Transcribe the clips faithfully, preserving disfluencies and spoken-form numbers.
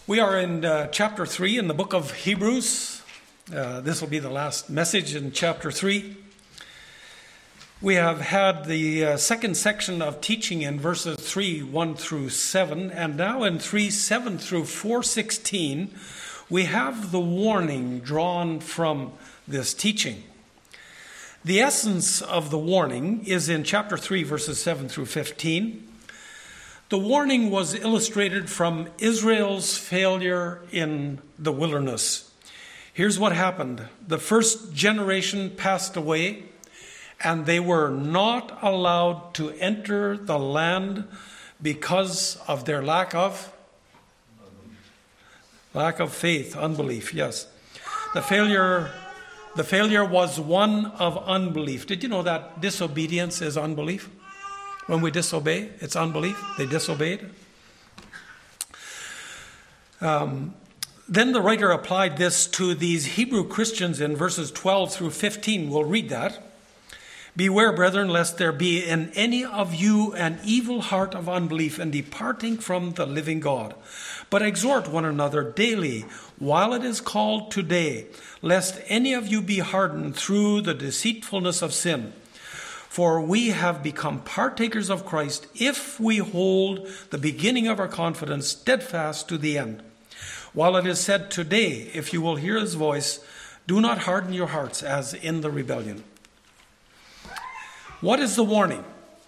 We are in uh, chapter three in the book of Hebrews. Uh, this will be the last message in chapter three. We have had the uh, second section of teaching in verses three, one through seven, and now in three, seven through four sixteen, we have the warning drawn from this teaching. The essence of the warning is in chapter three, verses seven through fifteen. The warning was illustrated from Israel's failure in the wilderness. Here's what happened. The first generation passed away, and they were not allowed to enter the land because of their lack of lack of faith, unbelief, yes. The failure, the failure was one of unbelief. Did you know that disobedience is unbelief? When we disobey, it's unbelief. They disobeyed. Um, then the writer applied this to these Hebrew Christians in verses twelve through fifteen. We'll read that. Beware, brethren, lest there be in any of you an evil heart of unbelief and departing from the living God. But exhort one another daily, while it is called today, lest any of you be hardened through the deceitfulness of sin. For we have become partakers of Christ if we hold the beginning of our confidence steadfast to the end. While it is said today, if you will hear his voice, do not harden your hearts as in the rebellion. What is the warning?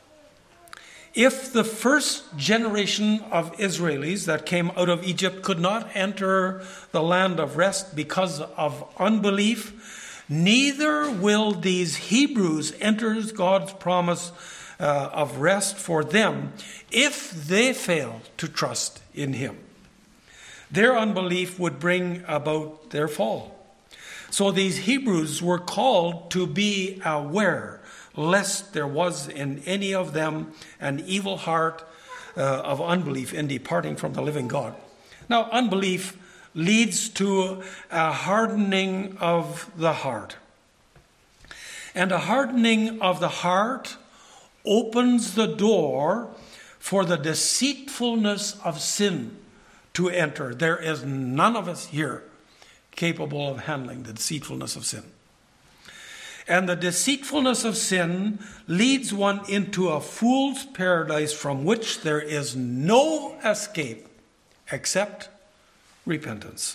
If the first generation of Israelis that came out of Egypt could not enter the land of rest because of unbelief, neither will these Hebrews enter God's promise uh, of rest for them if they fail to trust in him. Their unbelief would bring about their fall. So these Hebrews were called to be aware lest there was in any of them an evil heart uh, of unbelief in departing from the living God. Now, unbelief leads to a hardening of the heart. And a hardening of the heart opens the door for the deceitfulness of sin to enter. There is none of us here capable of handling the deceitfulness of sin. And the deceitfulness of sin leads one into a fool's paradise from which there is no escape except repentance.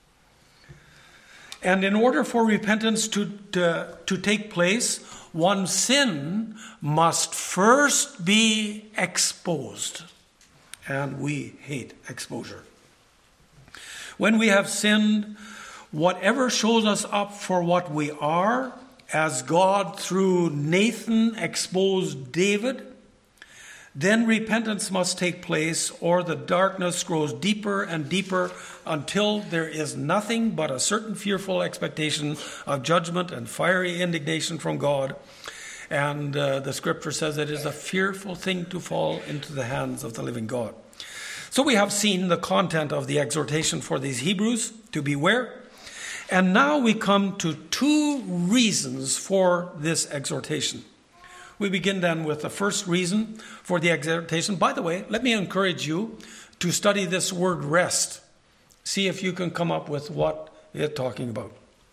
And in order for repentance to, to, to take place, one's sin must first be exposed. And we hate exposure. When we have sinned, whatever shows us up for what we are, as God through Nathan exposed David, then repentance must take place, or the darkness grows deeper and deeper until there is nothing but a certain fearful expectation of judgment and fiery indignation from God. And uh, the scripture says it is a fearful thing to fall into the hands of the living God. So we have seen the content of the exhortation for these Hebrews to beware. And now we come to two reasons for this exhortation. We begin then with the first reason for the exhortation. By the way, let me encourage you to study this word rest. See if you can come up with what it's talking about.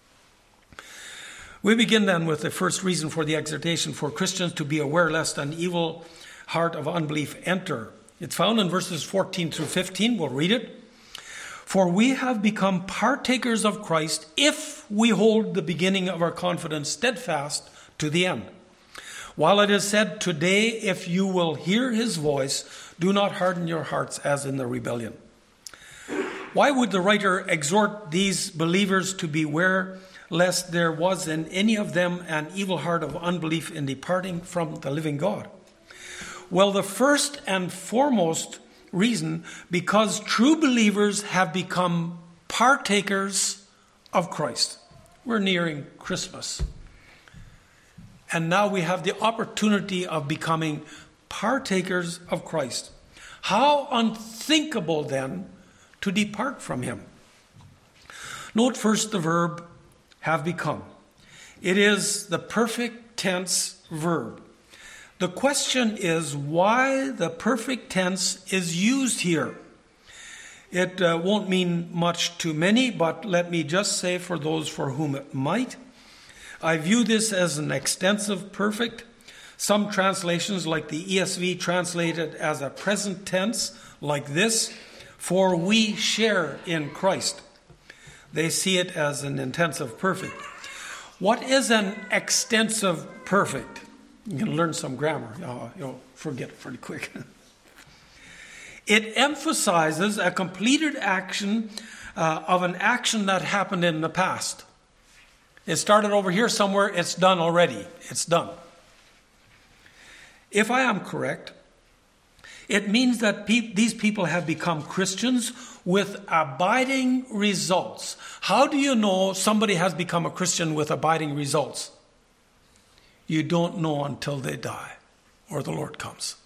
We begin then with the first reason for the exhortation for Christians to be aware lest an evil heart of unbelief enter. It's found in verses fourteen through fifteen. We'll read it. For we have become partakers of Christ if we hold the beginning of our confidence steadfast to the end. While it is said today, if you will hear his voice, do not harden your hearts as in the rebellion. Why would the writer exhort these believers to beware lest there was in any of them an evil heart of unbelief in departing from the living God? Well, the first and foremost reason, because true believers have become partakers of Christ. We're nearing Christmas. And now we have the opportunity of becoming partakers of Christ. How unthinkable then to depart from him. Note first the verb have become. It is the perfect tense verb. The question is why the perfect tense is used here. It uh, won't mean much to many, but let me just say for those for whom it might, I view this as an extensive perfect. Some translations, like the E S V, translate it as a present tense, like this, for we share in Christ. They see it as an intensive perfect. What is an extensive perfect? You can learn some grammar. Oh, you'll forget it pretty quick. It emphasizes a completed action uh, of an action that happened in the past. It started over here somewhere. It's done already. It's done. If I am correct, it means that pe- these people have become Christians with abiding results. How do you know somebody has become a Christian with abiding results? You don't know until they die or the Lord comes.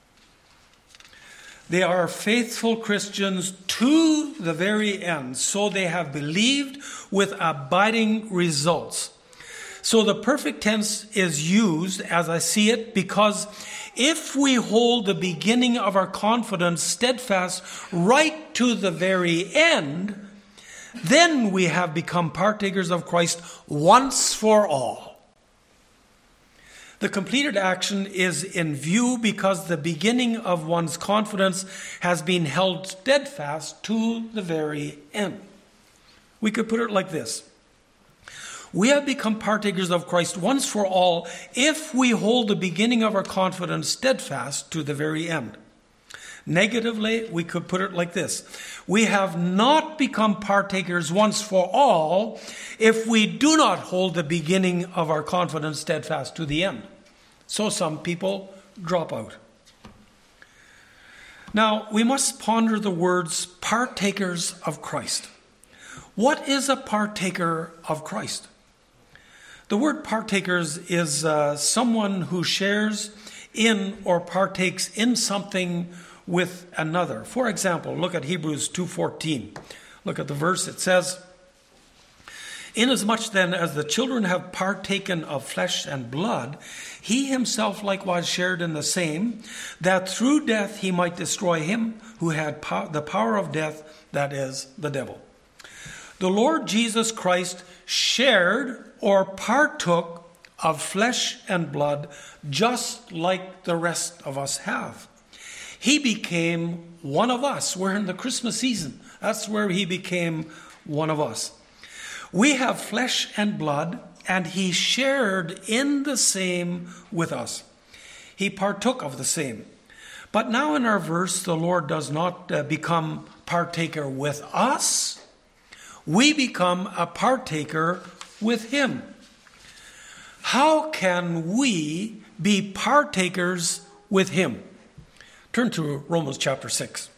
They are faithful Christians to the very end, so they have believed with abiding results. So the perfect tense is used, as I see it, because if we hold the beginning of our confidence steadfast right to the very end, then we have become partakers of Christ once for all. The completed action is in view because the beginning of one's confidence has been held steadfast to the very end. We could put it like this. We have become partakers of Christ once for all if we hold the beginning of our confidence steadfast to the very end. Negatively, we could put it like this. We have not become partakers once for all if we do not hold the beginning of our confidence steadfast to the end. So some people drop out. Now, we must ponder the words partakers of Christ. What is a partaker of Christ? The word partakers is uh, someone who shares in or partakes in something with another. For example, look at Hebrews two fourteen. Look at the verse. It says, "Inasmuch then as the children have partaken of flesh and blood, he himself likewise shared in the same, that through death he might destroy him who had pow- the power of death, that is, the devil." The Lord Jesus Christ shared or partook of flesh and blood just like the rest of us have. He became one of us. We're in the Christmas season. That's where he became one of us. We have flesh and blood, and he shared in the same with us. He partook of the same. But now in our verse, the Lord does not uh, become partaker with us. We become a partaker with him. How can we be partakers with him? Turn to Romans chapter six.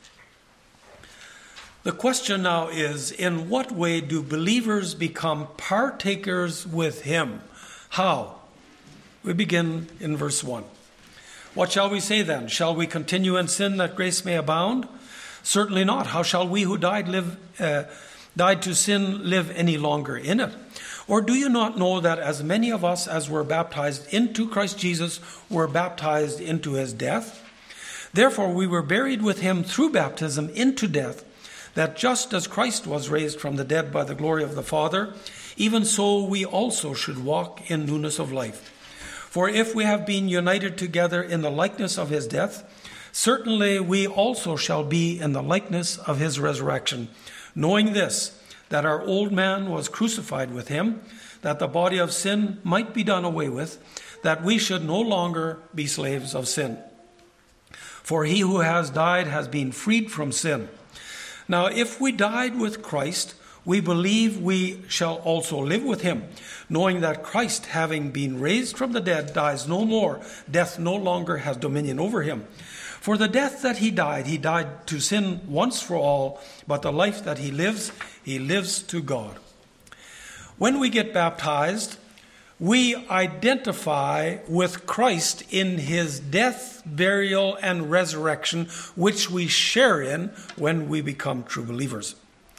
The question now is, in what way do believers become partakers with him? How? We begin in verse one. What shall we say then? Shall we continue in sin that grace may abound? Certainly not. How shall we who died live, uh, died to sin live any longer in it? Or do you not know that as many of us as were baptized into Christ Jesus were baptized into his death? Therefore we were buried with him through baptism into death, that just as Christ was raised from the dead by the glory of the Father, even so we also should walk in newness of life. For if we have been united together in the likeness of his death, certainly we also shall be in the likeness of his resurrection, knowing this, that our old man was crucified with him, that the body of sin might be done away with, that we should no longer be slaves of sin. For he who has died has been freed from sin. Now, if we died with Christ, we believe we shall also live with him, knowing that Christ, having been raised from the dead, dies no more. Death no longer has dominion over him. For the death that he died, he died to sin once for all, but the life that he lives, he lives to God. When we get baptized, we identify with Christ in his death, burial, and resurrection, which we share in when we become true believers.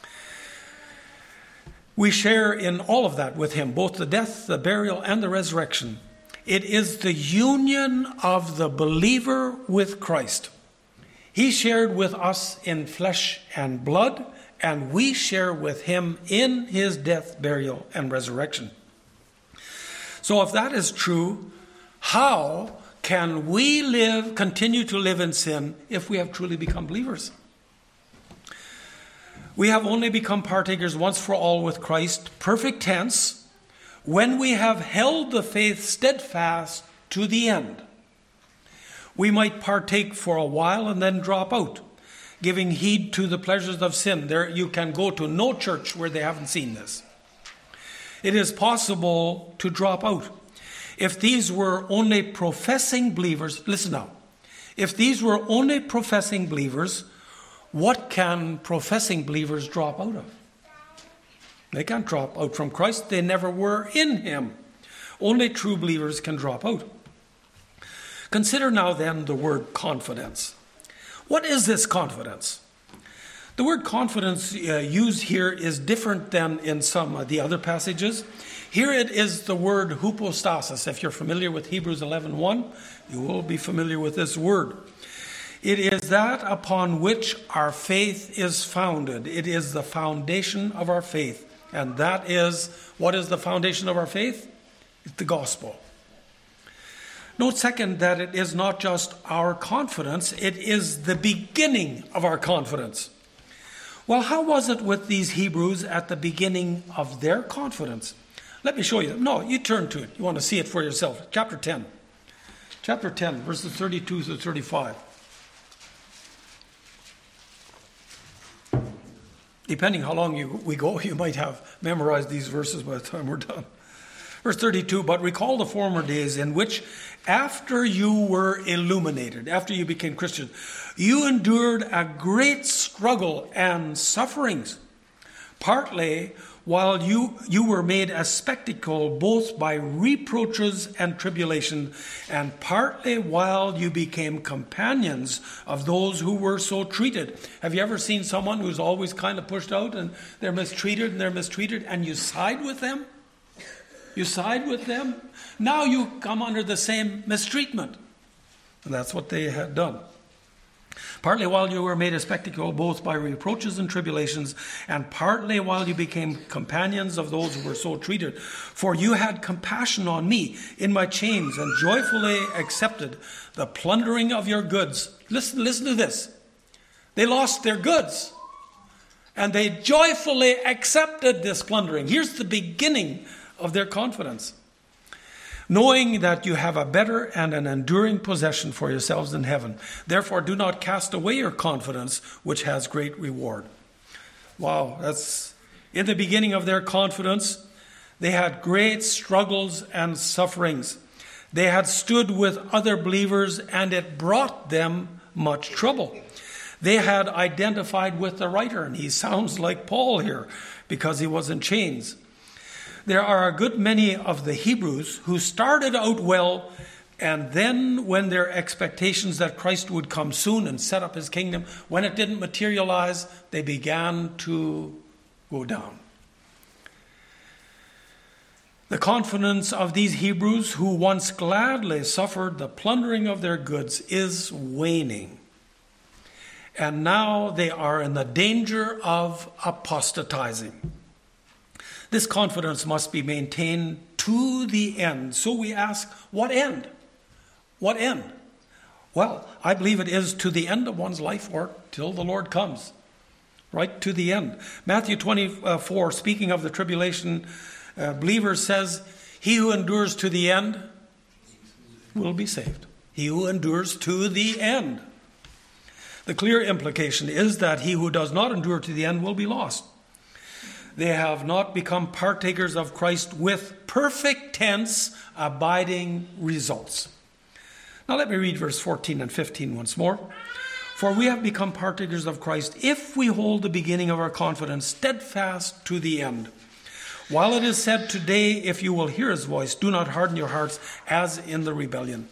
We share in all of that with him, both the death, the burial, and the resurrection. It is the union of the believer with Christ. He shared with us in flesh and blood, and we share with him in his death, burial, and resurrection. So if that is true, how can we live, continue to live in sin if we have truly become believers? We have only become partakers once for all with Christ, perfect tense, when we have held the faith steadfast to the end. We might partake for a while and then drop out, giving heed to the pleasures of sin. There, you can go to no church where they haven't seen this. It is possible to drop out. If these were only professing believers, listen now, if these were only professing believers, what can professing believers drop out of? They can't drop out from Christ. They never were in him. Only true believers can drop out. Consider now then the word confidence. What is this confidence? The word confidence uh, used here is different than in some of the other passages. Here it is the word hypostasis. If you're familiar with Hebrews eleven one, you will be familiar with this word. It is that upon which our faith is founded. It is the foundation of our faith. And that is, what is the foundation of our faith? It's the gospel. Note second that it is not just our confidence, it is the beginning of our confidence. Well, how was it with these Hebrews at the beginning of their confidence? Let me show you. No, you turn to it. You want to see it for yourself. Chapter ten. Chapter ten, verses thirty-two to thirty-five. Depending how long you, we go, you might have memorized these verses by the time we're done. Verse thirty-two, but recall the former days in which, after you were illuminated, after you became Christian, you endured a great struggle and sufferings, partly while you, you were made a spectacle both by reproaches and tribulation, and partly while you became companions of those who were so treated. Have you ever seen someone who's always kind of pushed out and they're mistreated and they're mistreated and you side with them? You side with them. Now you come under the same mistreatment. And that's what they had done. Partly while you were made a spectacle both by reproaches and tribulations, and partly while you became companions of those who were so treated. For you had compassion on me in my chains and joyfully accepted the plundering of your goods. Listen, listen to this. They lost their goods. And they joyfully accepted this plundering. Here's the beginning of their confidence. Knowing that you have a better and an enduring possession for yourselves in heaven. Therefore, do not cast away your confidence, which has great reward. Wow, that's in the beginning of their confidence. They had great struggles and sufferings. They had stood with other believers, and it brought them much trouble. They had identified with the writer, and he sounds like Paul here because he was in chains. There are a good many of the Hebrews who started out well, and then when their expectations that Christ would come soon and set up his kingdom, when it didn't materialize, they began to go down. The confidence of these Hebrews who once gladly suffered the plundering of their goods is waning. And now they are in the danger of apostatizing. This confidence must be maintained to the end. So we ask, what end? What end? Well, I believe it is to the end of one's life or till the Lord comes. Right to the end. Matthew twenty-four, speaking of the tribulation, uh, believer says, he who endures to the end will be saved. He who endures to the end. The clear implication is that he who does not endure to the end will be lost. They have not become partakers of Christ with perfect tense abiding results. Now let me read verse fourteen and fifteen once more. For we have become partakers of Christ if we hold the beginning of our confidence steadfast to the end. While it is said today, if you will hear his voice, do not harden your hearts as in the rebellion.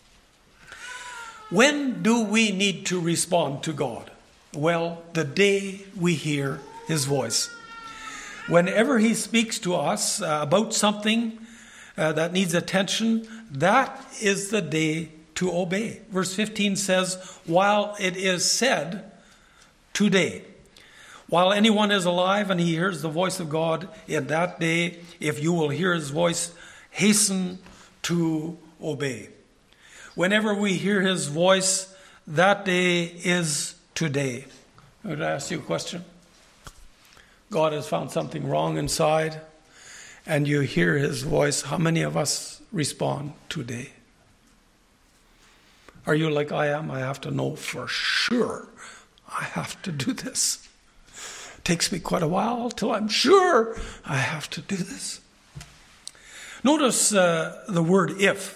When do we need to respond to God? Well, the day we hear his voice. Whenever he speaks to us uh, about something uh, that needs attention, that is the day to to obey. Verse fifteen says, while it is said today, while anyone is alive and he hears the voice of God in that day, if you will hear his voice, hasten to obey. Whenever we hear his voice, that day is today. I'm going to ask you a question. God has found something wrong inside, and you hear his voice. How many of us respond today? Are you like I am? I have to know for sure I have to do this. It takes me quite a while till I'm sure I have to do this. Notice uh, the word if.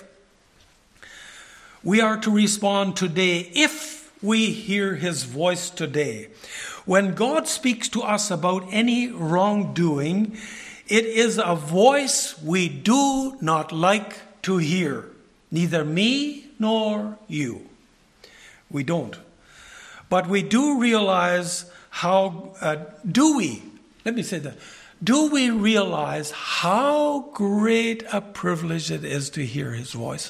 We are to respond today if we hear his voice today. When God speaks to us about any wrongdoing, it is a voice we do not like to hear. Neither me nor you. We don't. But we do realize how, uh, do we, let me say that, do we realize how great a privilege it is to hear his voice?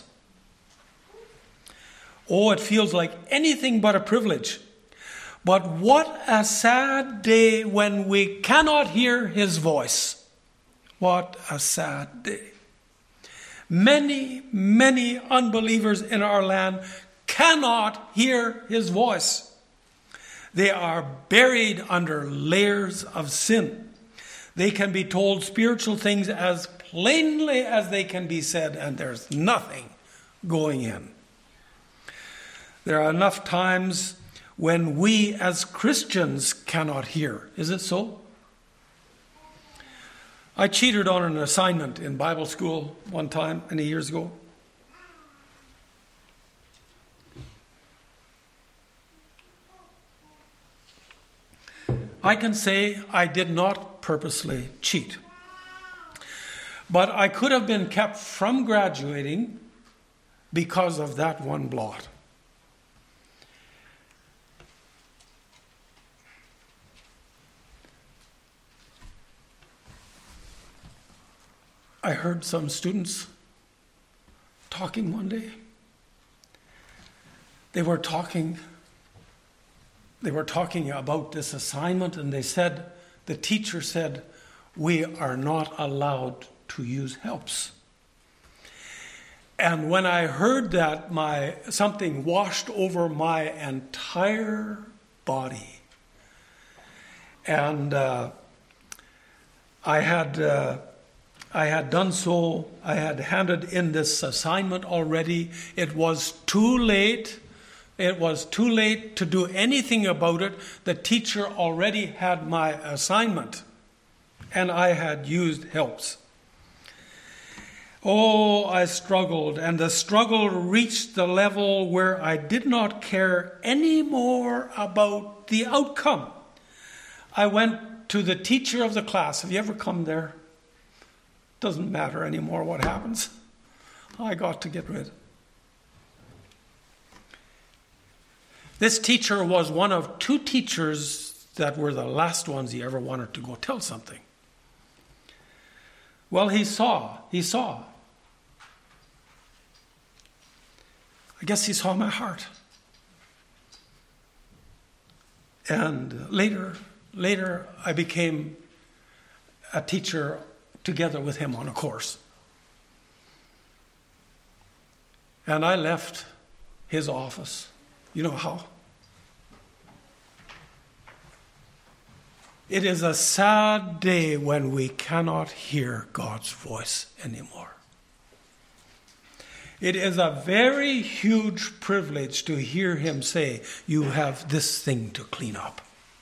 Oh, it feels like anything but a privilege. But what a sad day when we cannot hear his voice. What a sad day. Many, many unbelievers in our land cannot hear his voice. They are buried under layers of sin. They can be told spiritual things as plainly as they can be said, and there's nothing going in. There are enough times when we as Christians cannot hear. Is it so? I cheated on an assignment in Bible school one time many years ago. I can say I did not purposely cheat. But I could have been kept from graduating because of that one blot. I heard some students talking one day. They were talking, they were talking about this assignment, and they said, the teacher said, we are not allowed to use helps. And when I heard that, my something washed over my entire body. And uh, I had... Uh, I had done so. I had handed in this assignment already. It was too late. It was too late to do anything about it. The teacher already had my assignment, and I had used helps. Oh, I struggled, and the struggle reached the level where I did not care any more about the outcome. I went to the teacher of the class. Have you ever come there? Doesn't matter anymore what happens. I got to get rid. This teacher was one of two teachers that were the last ones he ever wanted to go tell something. Well, he saw, he saw. I guess he saw my heart. And later, later I became a teacher together with him on a course. And I left his office. You know how? It is a sad day when we cannot hear God's voice anymore. It is a very huge privilege to hear him say, you have this thing to clean up.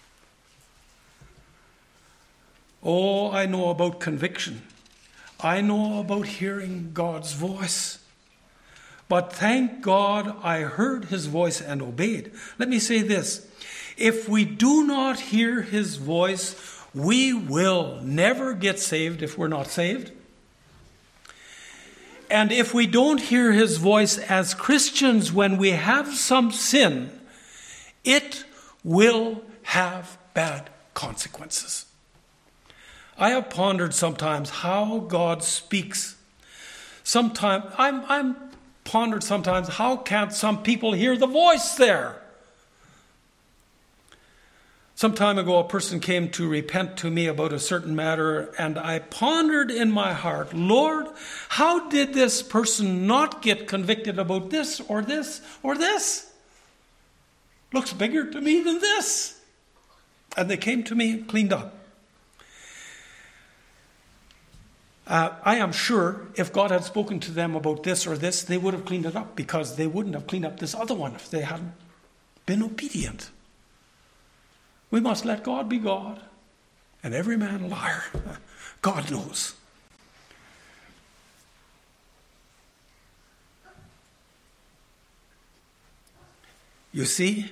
Oh, I know about conviction. I know about hearing God's voice. But thank God I heard his voice and obeyed. Let me say this. If we do not hear his voice, we will never get saved if we're not saved. And if we don't hear his voice as Christians when we have some sin, it will have bad consequences. I have pondered sometimes how God speaks. Sometimes I'm I'm pondered sometimes, how can't some people hear the voice there? Some time ago, a person came to repent to me about a certain matter, and I pondered in my heart, Lord, how did this person not get convicted about this or this or this? Looks bigger to me than this. And they came to me and cleaned up. Uh, I am sure if God had spoken to them about this or this, they would have cleaned it up, because they wouldn't have cleaned up this other one if they hadn't been obedient. We must let God be God and every man a liar. God knows. You see,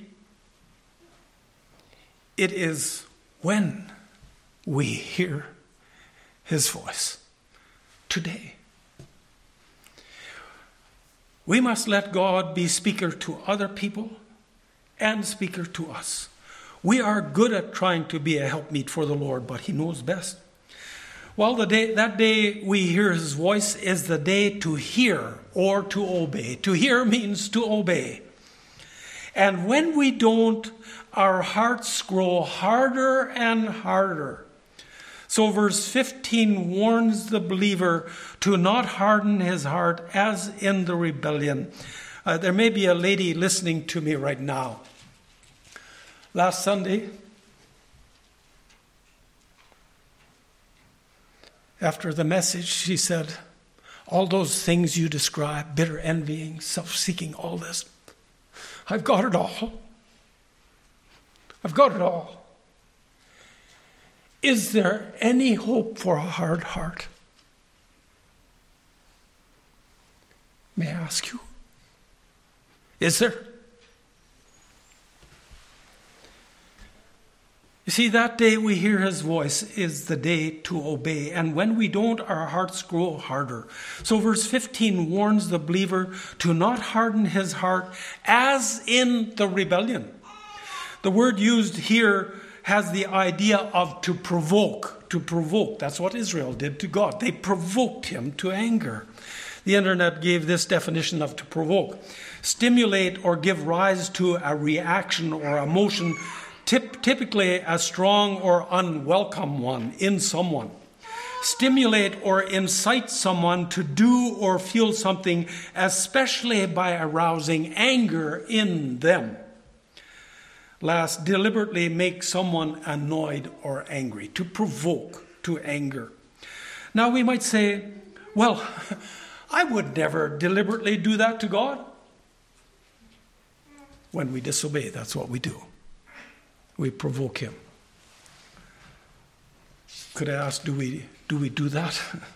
it is when we hear his voice today. We must let God be speaker to other people and speaker to us. We are good at trying to be a helpmeet for the Lord, but he knows best. Well, the day, that day we hear his voice is the day to hear or to obey. To hear means to obey. And when we don't, our hearts grow harder and harder. So verse fifteen warns the believer to not harden his heart as in the rebellion. Uh, there may be a lady listening to me right now. Last Sunday, after the message, she said, all those things you describe, bitter envying, self-seeking, all this, I've got it all. I've got it all. Is there any hope for a hard heart? May I ask you? Is there? You see, that day we hear his voice is the day to obey. And when we don't, our hearts grow harder. So verse fifteen warns the believer to not harden his heart as in the rebellion. The word used here has the idea of to provoke. To provoke. That's what Israel did to God. They provoked him to anger. The internet gave this definition of to provoke. Stimulate or give rise to a reaction or emotion, Tip, typically a strong or unwelcome one in someone. Stimulate or incite someone to do or feel something, especially by arousing anger in them. Last, deliberately make someone annoyed or angry, to provoke to anger. Now we might say, well, I would never deliberately do that to God. When we disobey, that's what we do. We provoke him. Could I ask, do we do we do that?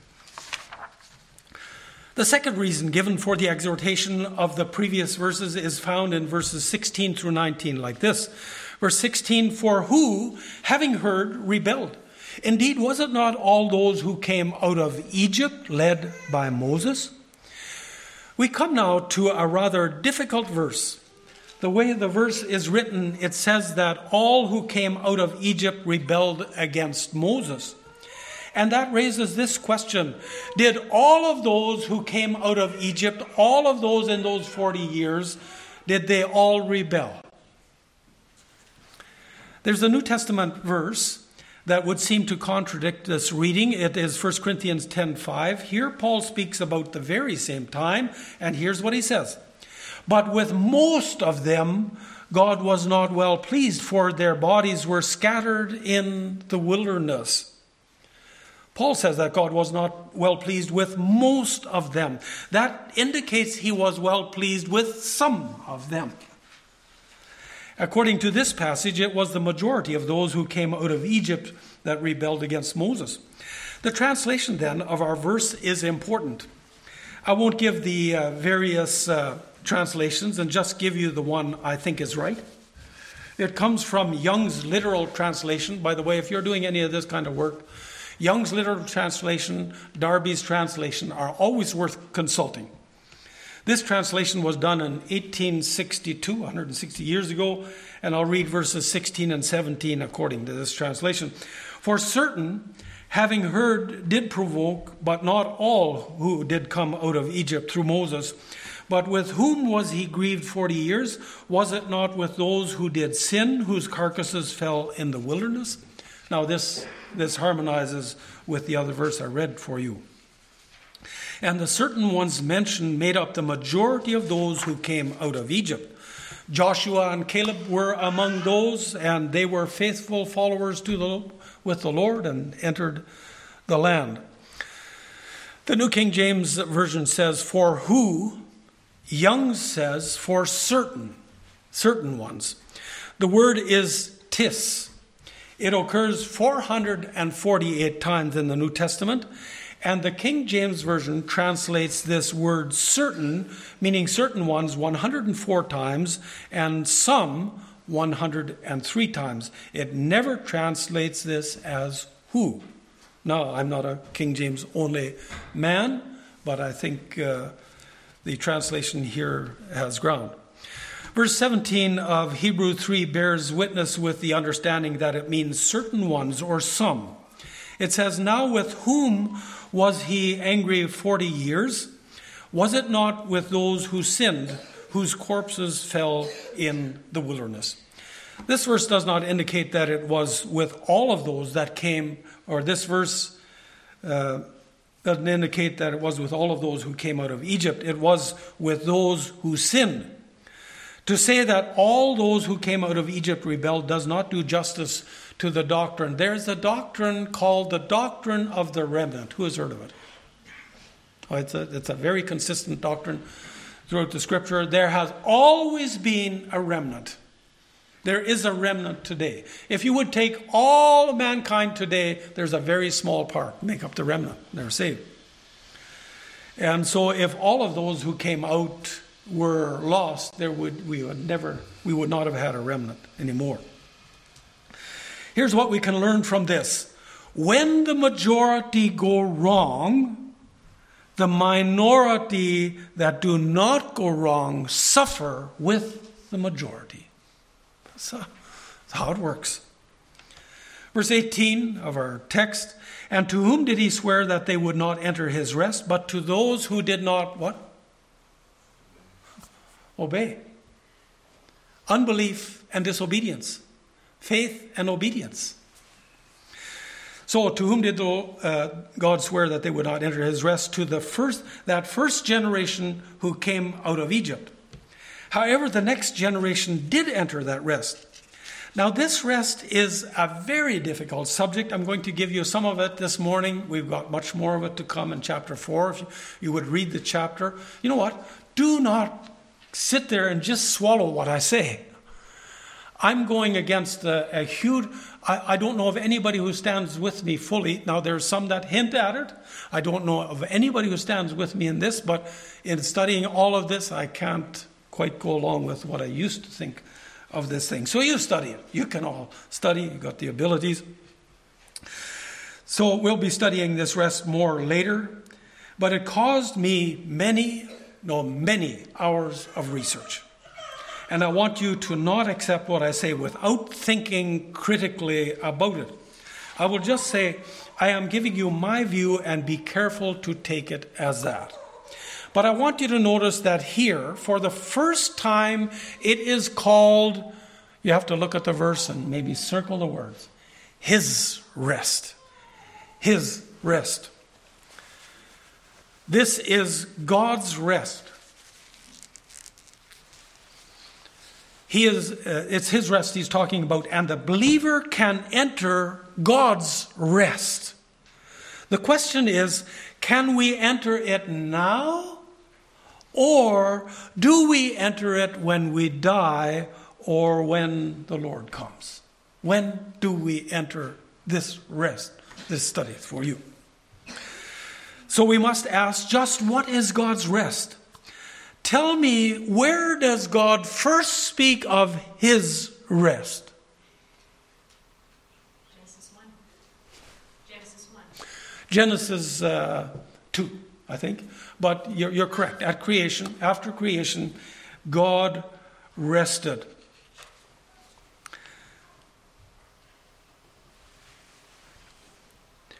The second reason given for the exhortation of the previous verses is found in verses sixteen through nineteen, like this. Verse sixteen, for who, having heard, rebelled? Indeed, was it not all those who came out of Egypt led by Moses? We come now to a rather difficult verse. The way the verse is written, it says that all who came out of Egypt rebelled against Moses. And that raises this question. Did all of those who came out of Egypt, all of those in those forty years, did they all rebel? There's a New Testament verse that would seem to contradict this reading. It is First Corinthians ten five. Here Paul speaks about the very same time, and here's what he says. But with most of them, God was not well pleased, for their bodies were scattered in the wilderness. Paul says that God was not well pleased with most of them. That indicates he was well pleased with some of them. According to this passage, it was the majority of those who came out of Egypt that rebelled against Moses. The translation then of our verse is important. I won't give the uh, various uh, translations and just give you the one I think is right. It comes from Young's literal translation. By the way, if you're doing any of this kind of work, Young's literal translation, Darby's translation are always worth consulting. This translation was done in eighteen sixty-two, one hundred sixty years ago, and I'll read verses sixteen and seventeen according to this translation. For certain, having heard, did provoke, but not all who did come out of Egypt through Moses. But with whom was he grieved forty years? Was it not with those who did sin, whose carcasses fell in the wilderness? Now this, this harmonizes with the other verse I read for you. And the certain ones mentioned made up the majority of those who came out of Egypt. Joshua and Caleb were among those, and they were faithful followers to the, with the Lord and entered the land. The New King James Version says, for who? Young says, for certain, certain ones. The word is tis. It occurs four hundred forty-eight times in the New Testament, and the King James Version translates this word certain, meaning certain ones, one hundred four times, and some one hundred three times. It never translates this as who. Now, I'm not a King James only man, but I think uh, the translation here has ground. Verse seventeen of Hebrew three bears witness with the understanding that it means certain ones or some. It says, now with whom was he angry forty years? Was it not with those who sinned, whose corpses fell in the wilderness? This verse does not indicate that it was with all of those that came, or this verse uh, doesn't indicate that it was with all of those who came out of Egypt. It was with those who sinned. To say that all those who came out of Egypt rebelled does not do justice to the doctrine. There's a doctrine called the doctrine of the remnant. Who has heard of it? Oh, it's, a, it's a very consistent doctrine throughout the scripture. There has always been a remnant. There is a remnant today. If you would take all of mankind today, there's a very small part make up the remnant. They're saved. And so if all of those who came out were lost, there would we would never we would not have had a remnant anymore. Here's what we can learn from this. When the majority go wrong, the minority that do not go wrong suffer with the majority. That's how it works. Verse eighteen of our text, and to whom did he swear that they would not enter his rest, but to those who did not, what? Obey. Unbelief and disobedience. Faith and obedience. So to whom did uh, God swear that they would not enter his rest? To the first, that first generation who came out of Egypt. However, the next generation did enter that rest. Now this rest is a very difficult subject. I'm going to give you some of it this morning. We've got much more of it to come in chapter four. If you, you would read the chapter. You know what? Do not sit there and just swallow what I say. I'm going against a, a huge... I, I don't know of anybody who stands with me fully. Now, there's some that hint at it. I don't know of anybody who stands with me in this, but in studying all of this, I can't quite go along with what I used to think of this thing. So you study it. You can all study. You've got the abilities. So we'll be studying this rest more later. But it caused me many... No, many hours of research. And I want you to not accept what I say without thinking critically about it. I will just say, I am giving you my view and be careful to take it as that. But I want you to notice that here, for the first time, it is called, you have to look at the verse and maybe circle the words, his rest. His rest. This is God's rest. He is, uh, it's his rest he's talking about, and the believer can enter God's rest. The question is, can we enter it now, or do we enter it when we die or when the Lord comes? When do we enter this rest? This study for you. So we must ask, just what is God's rest? Tell me, where does God first speak of his rest? Genesis one. Genesis one. Genesis uh, two, I think. But you're, you're correct. At creation, after creation, God rested.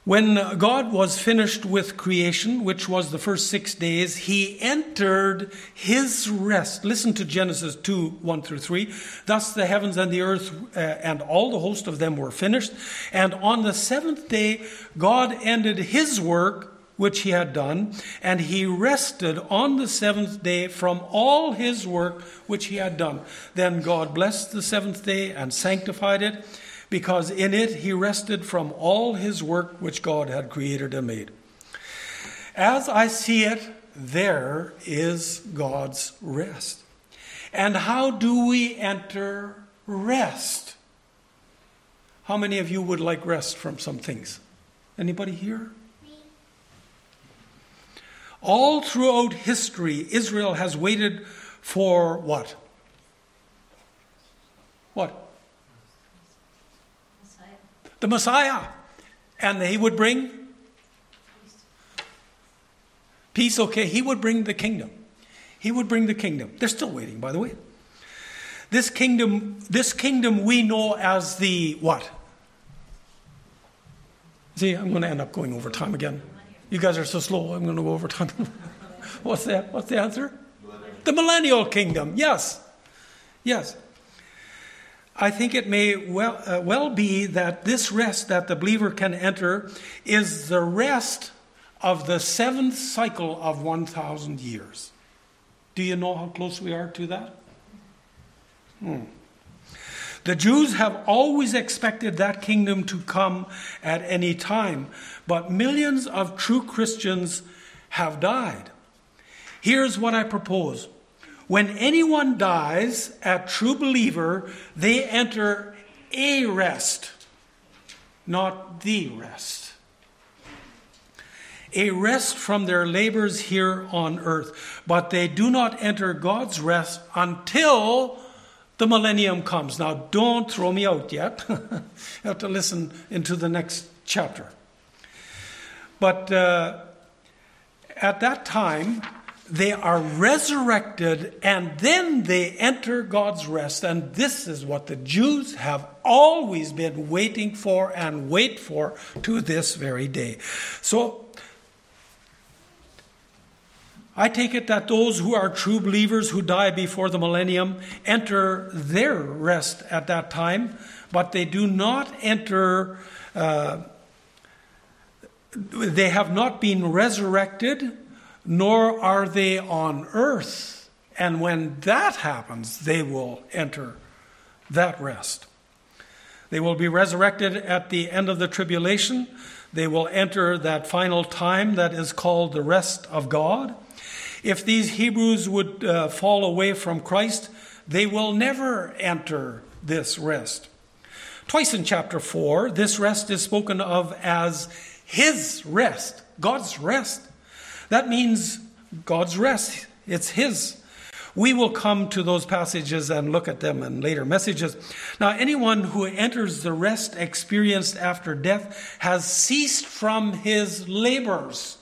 When God was finished with creation, which was the first six days, he entered his rest. Listen to Genesis two, one through three. Thus the heavens and the earth uh, and all the host of them were finished. And on the seventh day, God ended his work, which he had done, and he rested on the seventh day from all his work, which he had done. Then God blessed the seventh day and sanctified it, because in it he rested from all his work which God had created and made. As I see it, there is God's rest. And how do we enter rest? How many of you would like rest from some things? Anybody here? All throughout history, Israel has waited for what? What? The Messiah. And he would bring peace. Okay, he would bring the kingdom. He would bring the kingdom. They're still waiting, by the way. This kingdom, this kingdom we know as the what? See, I'm going to end up going over time again. You guys are so slow, I'm going to go over time. What's that? What's the answer? The millennial kingdom. Yes. Yes. I think it may well, uh, well be that this rest that the believer can enter is the rest of the seventh cycle of one thousand years. Do you know how close we are to that? Hmm. The Jews have always expected that kingdom to come at any time, but millions of true Christians have died. Here's what I propose. When anyone dies, a true believer, they enter a rest, not the rest. A rest from their labors here on earth. But they do not enter God's rest until the millennium comes. Now, don't throw me out yet. You have to listen into the next chapter. But uh, at that time, they are resurrected and then they enter God's rest. And this is what the Jews have always been waiting for and wait for to this very day. So I take it that those who are true believers who die before the millennium enter their rest at that time, but they do not enter, uh, they have not been resurrected, nor are they on earth. And when that happens, they will enter that rest. They will be resurrected at the end of the tribulation. They will enter that final time that is called the rest of God. If these Hebrews would uh, fall away from Christ, they will never enter this rest. Twice in chapter four, this rest is spoken of as his rest, God's rest. That means God's rest. It's his. We will come to those passages and look at them in later messages. Now, anyone who enters the rest experienced after death has ceased from his labors.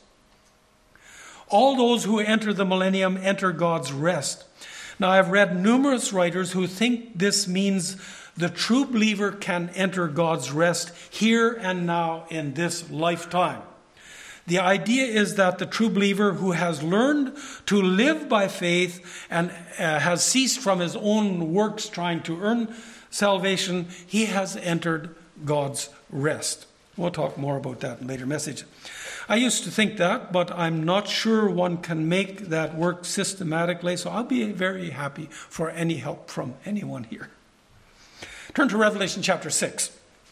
All those who enter the millennium enter God's rest. Now, I've read numerous writers who think this means the true believer can enter God's rest here and now in this lifetime. The idea is that the true believer who has learned to live by faith and uh, has ceased from his own works trying to earn salvation, he has entered God's rest. We'll talk more about that in later messages. I used to think that, but I'm not sure one can make that work systematically, so I'll be very happy for any help from anyone here. Turn to Revelation chapter six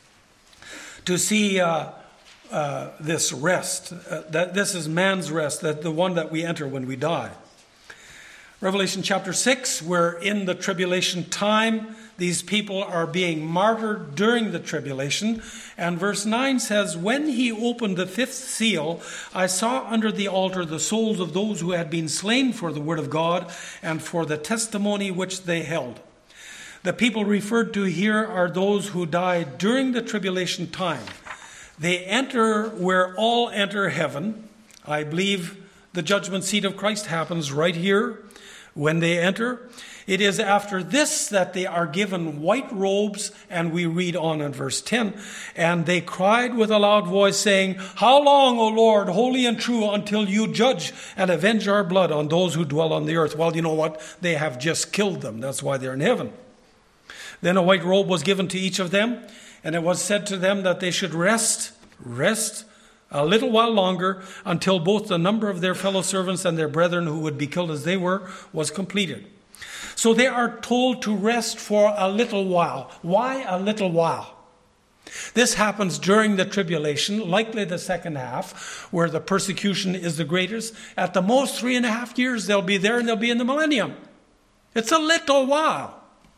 to see uh, uh, this rest. Uh, that this is man's rest, that the one that we enter when we die. Revelation chapter six, where in the tribulation time, these people are being martyred during the tribulation. And verse nine says, when he opened the fifth seal, I saw under the altar the souls of those who had been slain for the word of God and for the testimony which they held. The people referred to here are those who died during the tribulation time. They enter where all enter heaven. I believe the judgment seat of Christ happens right here when they enter. It is after this that they are given white robes, and we read on in verse ten, and they cried with a loud voice, saying, How long, O Lord, holy and true, until you judge and avenge our blood on those who dwell on the earth? Well, you know what? They have just killed them. That's why they're in heaven. Then a white robe was given to each of them, and it was said to them that they should rest, rest a little while longer, until both the number of their fellow servants and their brethren who would be killed as they were was completed. So they are told to rest for a little while. Why a little while? This happens during the tribulation, likely the second half, where the persecution is the greatest. At the most three and a half years they'll be there, and they'll be in the millennium. It's a little while.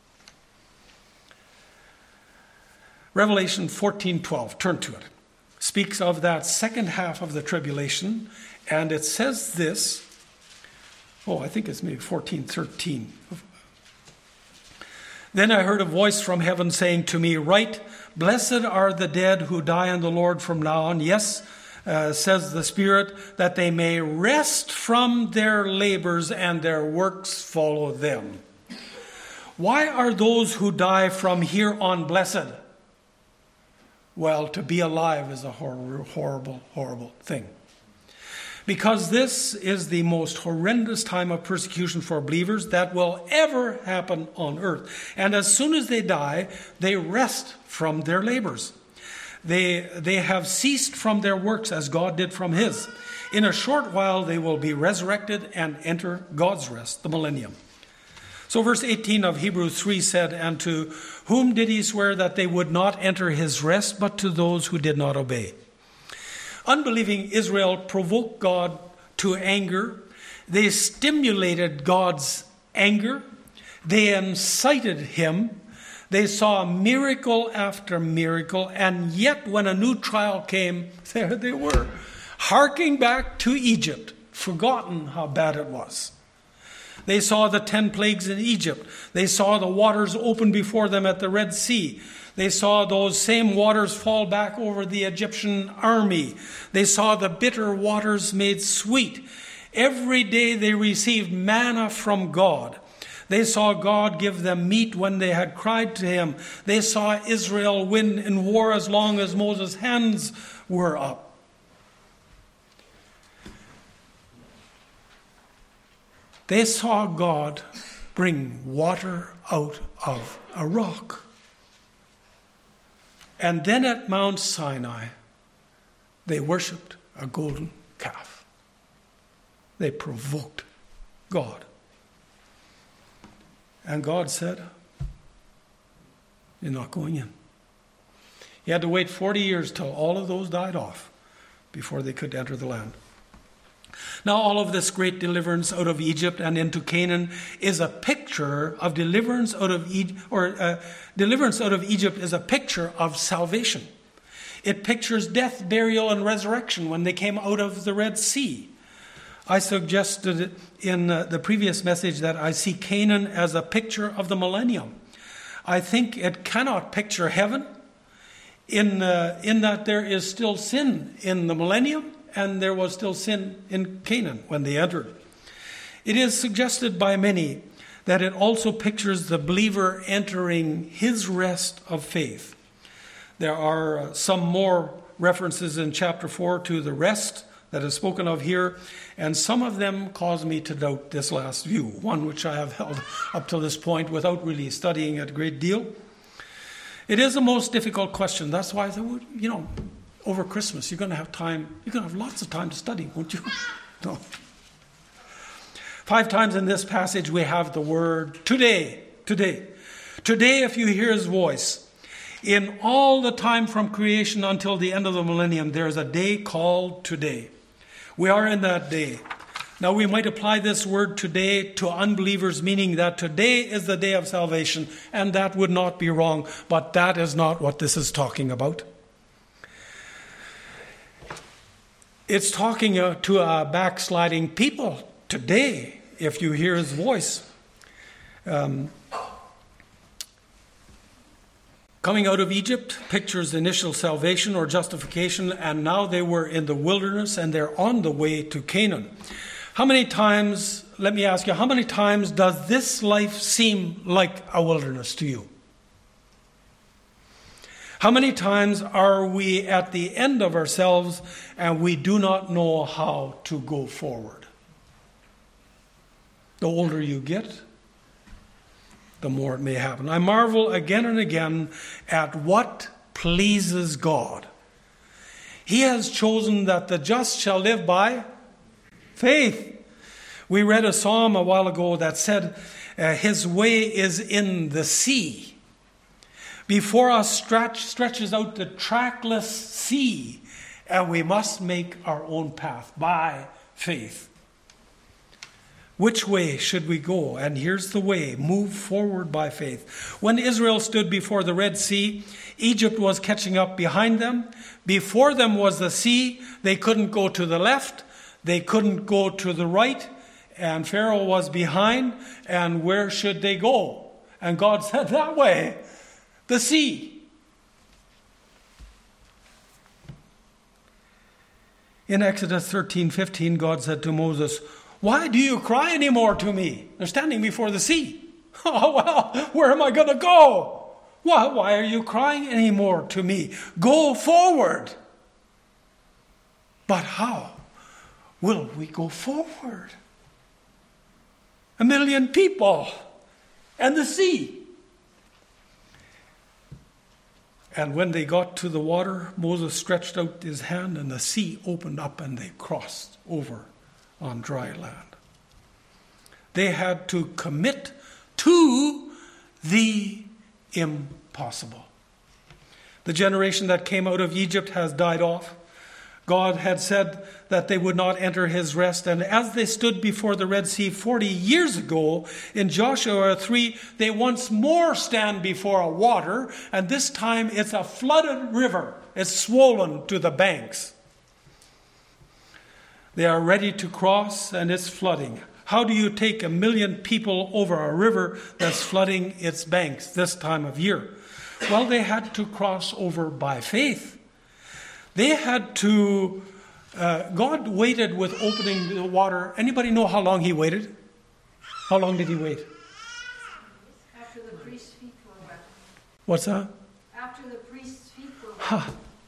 Revelation fourteen twelve, turn to it, speaks of that second half of the tribulation, and it says this. Oh, I think it's maybe fourteen thirteen. Then I heard a voice from heaven saying to me, Write, blessed are the dead who die in the Lord from now on. Yes, uh, says the Spirit, that they may rest from their labors and their works follow them. Why are those who die from here on blessed? Well, to be alive is a hor- horrible, horrible thing. Because this is the most horrendous time of persecution for believers that will ever happen on earth. And as soon as they die, they rest from their labors. They, they have ceased from their works as God did from his. In a short while, they will be resurrected and enter God's rest, the millennium. So verse eighteen of Hebrews three said, And to whom did he swear that they would not enter his rest, but to those who did not obey? Unbelieving Israel provoked God to anger. They stimulated God's anger. They incited him. They saw miracle after miracle. And yet when a new trial came, there they were, harking back to Egypt, forgotten how bad it was. They saw the ten plagues in Egypt. They saw the waters open before them at the Red Sea. They saw those same waters fall back over the Egyptian army. They saw the bitter waters made sweet. Every day they received manna from God. They saw God give them meat when they had cried to him. They saw Israel win in war as long as Moses' hands were up. They saw God bring water out of a rock. And then at Mount Sinai, they worshipped a golden calf. They provoked God. And God said, You're not going in. He had to wait forty years till all of those died off before they could enter the land. Now, all of this great deliverance out of Egypt and into Canaan is a picture of deliverance out of Egypt, or uh, deliverance out of Egypt is a picture of salvation. It pictures death, burial, and resurrection when they came out of the Red Sea. I suggested in uh, the previous message that I see Canaan as a picture of the millennium. I think it cannot picture heaven in uh, in that there is still sin in the millennium, and there was still sin in Canaan when they entered. It is suggested by many that it also pictures the believer entering his rest of faith. There are some more references in chapter four to the rest that is spoken of here, and some of them cause me to doubt this last view, one which I have held up to this point without really studying it a great deal. It is a most difficult question. That's why I thought, you know, over Christmas, you're going to have time, you're going to have lots of time to study, won't you? No. Five times in this passage we have the word today, today. Today, if you hear his voice, in all the time from creation until the end of the millennium, there is a day called today. We are in that day. Now, we might apply this word today to unbelievers, meaning that today is the day of salvation, and that would not be wrong, but that is not what this is talking about. It's talking uh, to a backsliding people today, if you hear his voice. Um, coming out of Egypt pictures initial salvation or justification, and now they were in the wilderness and they're on the way to Canaan. How many times let me ask you, how many times does this life seem like a wilderness to you? How many times are we at the end of ourselves and we do not know how to go forward? The older you get, the more it may happen. I marvel again and again at what pleases God. He has chosen that the just shall live by faith. We read a psalm a while ago that said, uh, his way is in the sea. Before us stretch, stretches out the trackless sea, and we must make our own path by faith. Which way should we go? And here's the way. Move forward by faith. When Israel stood before the Red Sea, Egypt was catching up behind them. Before them was the sea. They couldn't go to the left. They couldn't go to the right. And Pharaoh was behind. And where should they go? And God said, that way. The sea. In Exodus thirteen fifteen, God said to Moses, why do you cry anymore to me? They're standing before the sea. Oh, well, where am I going to go? Why, why are you crying anymore to me? Go forward. But how will we go forward? A million people and the sea. And when they got to the water, Moses stretched out his hand and the sea opened up and they crossed over on dry land. They had to commit to the impossible. The generation that came out of Egypt has died off. God had said that they would not enter his rest. And as they stood before the Red Sea forty years ago, in Joshua three, they once more stand before a water, and this time it's a flooded river. It's swollen to the banks. They are ready to cross, and it's flooding. How do you take a million people over a river that's flooding its banks this time of year? Well, they had to cross over by faith. They had to, uh, God waited with opening the water. Anybody know how long he waited? How long did he wait? After the priest's feet were wet. What's that? After the priest's feet were wet. Huh.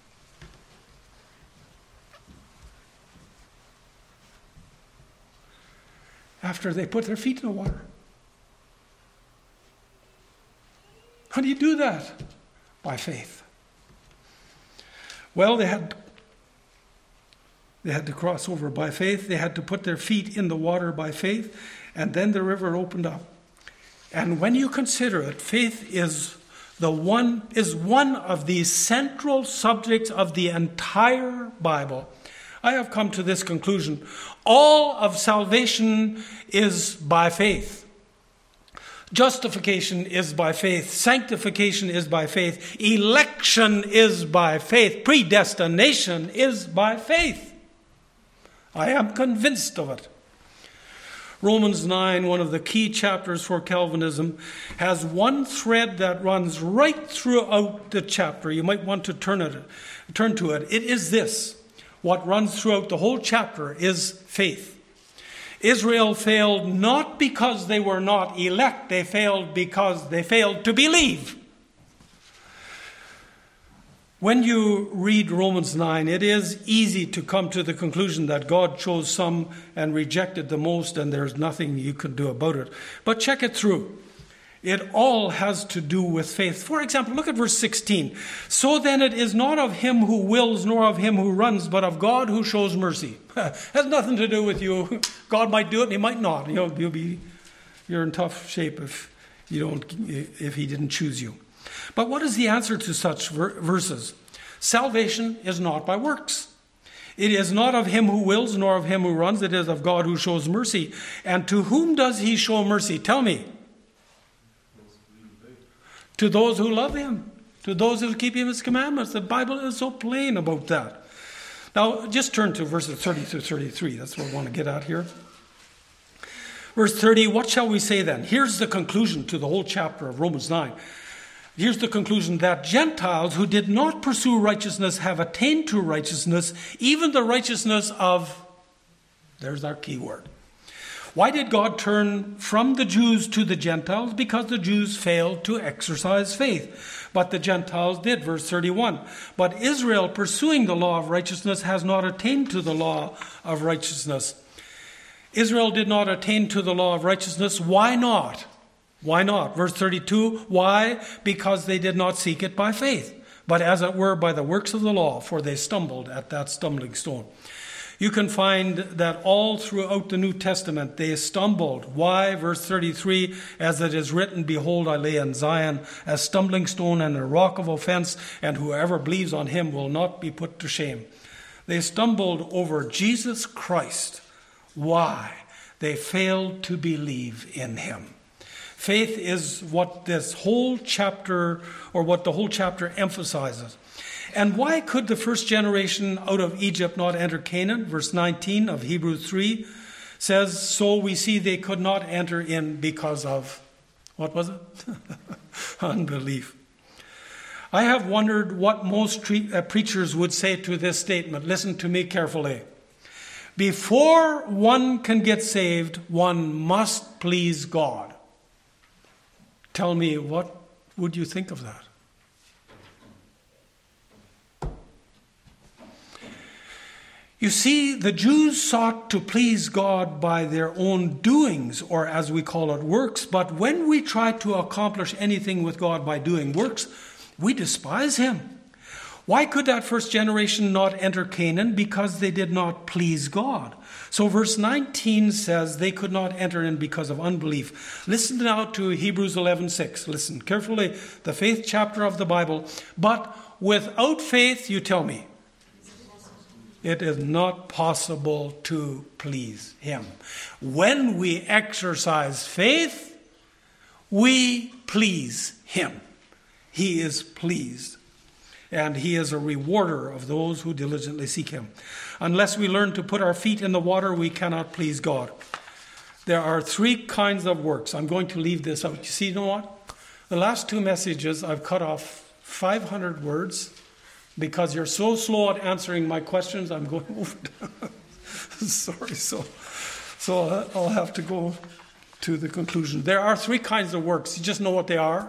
After they put their feet in the water. How do you do that? By faith. Well, they had, they had to cross over by faith. They had to put their feet in the water by faith. And then the river opened up. And when you consider it, faith is the one is one of the central subjects of the entire Bible. I have come to this conclusion. All of salvation is by faith. Justification is by faith. Sanctification is by faith. Election is by faith. Predestination is by faith. I am convinced of it. Romans nine, one of the key chapters for Calvinism, has one thread that runs right throughout the chapter. You might want to turn it, turn to it. It is this. What runs throughout the whole chapter is faith. Israel failed not because they were not elect. They failed because they failed to believe. When you read Romans nine, it is easy to come to the conclusion that God chose some and rejected the most, and there's nothing you can do about it. But check it through. It all has to do with faith. For example, look at verse sixteen. So then it is not of him who wills nor of him who runs, but of God who shows mercy. Has nothing to do with you. God might do it and he might not. You'll, you'll be, you're in tough shape if you don't, if he didn't choose you. But what is the answer to such ver- verses? Salvation is not by works. It is not of him who wills nor of him who runs. It is of God who shows mercy. And to whom does he show mercy? Tell me. To those who love him. To those who keep his commandments. The Bible is so plain about that. Now, just turn to verses thirty to thirty-three. That's what I want to get at here. Verse thirty, what shall we say then? Here's the conclusion to the whole chapter of Romans nine. Here's the conclusion, that Gentiles who did not pursue righteousness have attained to righteousness, even the righteousness of, there's our key word. Why did God turn from the Jews to the Gentiles? Because the Jews failed to exercise faith, but the Gentiles did. Verse thirty-one. But Israel, pursuing the law of righteousness, has not attained to the law of righteousness. Israel did not attain to the law of righteousness. Why not? Why not? Verse thirty-two. Why? Because they did not seek it by faith, but as it were by the works of the law, for they stumbled at that stumbling stone. You can find that all throughout the New Testament they stumbled. Why? Verse thirty-three, as it is written, behold, I lay in Zion a stumbling stone and a rock of offense, and whoever believes on him will not be put to shame. They stumbled over Jesus Christ. Why? They failed to believe in him. Faith is what this whole chapter, or what the whole chapter emphasizes. And why could the first generation out of Egypt not enter Canaan? Verse nineteen of Hebrews three says, so we see they could not enter in because of, what was it? Unbelief. I have wondered what most tre- uh, preachers would say to this statement. Listen to me carefully. Before one can get saved, one must please God. Tell me, what would you think of that? You see, the Jews sought to please God by their own doings, or as we call it, works. But when we try to accomplish anything with God by doing works, we despise him. Why could that first generation not enter Canaan? Because they did not please God. So verse nineteen says they could not enter in because of unbelief. Listen now to Hebrews eleven six. Listen carefully, the faith chapter of the Bible. But without faith, you tell me, it is not possible to please him. When we exercise faith, we please him. He is pleased. And he is a rewarder of those who diligently seek him. Unless we learn to put our feet in the water, we cannot please God. There are three kinds of works. I'm going to leave this out. You see, you know what? The last two messages, I've cut off five hundred words. Because you're so slow at answering my questions, I'm going over. Sorry, so so I'll have to go to the conclusion. There are three kinds of works. You just know what they are.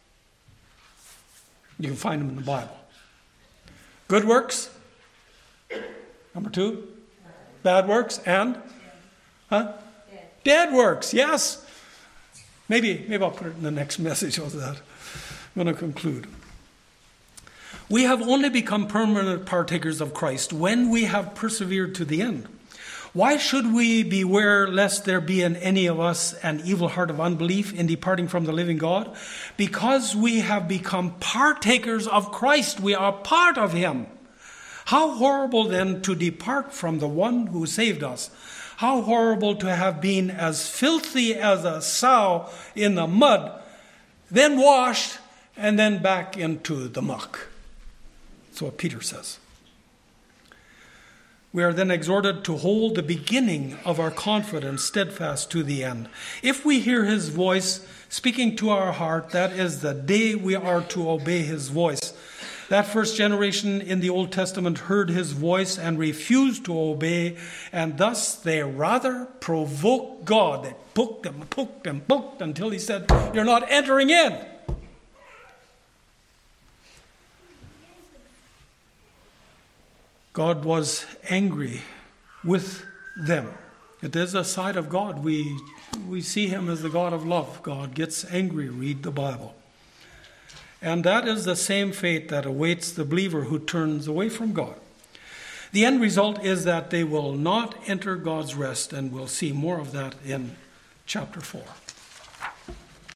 You can find them in the Bible. Good works. Number two. Bad works. And? Huh? Dead, Dead works, yes. Maybe, maybe I'll put it in the next message of that. I'm going to conclude. We have only become permanent partakers of Christ when we have persevered to the end. Why should we beware lest there be in any of us an evil heart of unbelief in departing from the living God? Because we have become partakers of Christ. We are part of him. How horrible then to depart from the one who saved us. How horrible to have been as filthy as a sow in the mud, then washed, and then back into the muck. That's what Peter says. We are then exhorted to hold the beginning of our confidence steadfast to the end. If we hear his voice speaking to our heart, that is the day we are to obey his voice. That first generation in the Old Testament heard his voice and refused to obey, and thus they rather provoked God. They poked him, poked him, poked until he said, "You're not entering in." God was angry with them. It is a side of God. We, we see him as the God of love. God gets angry. Read the Bible. And that is the same fate that awaits the believer who turns away from God. The end result is that they will not enter God's rest, and we'll see more of that in chapter four.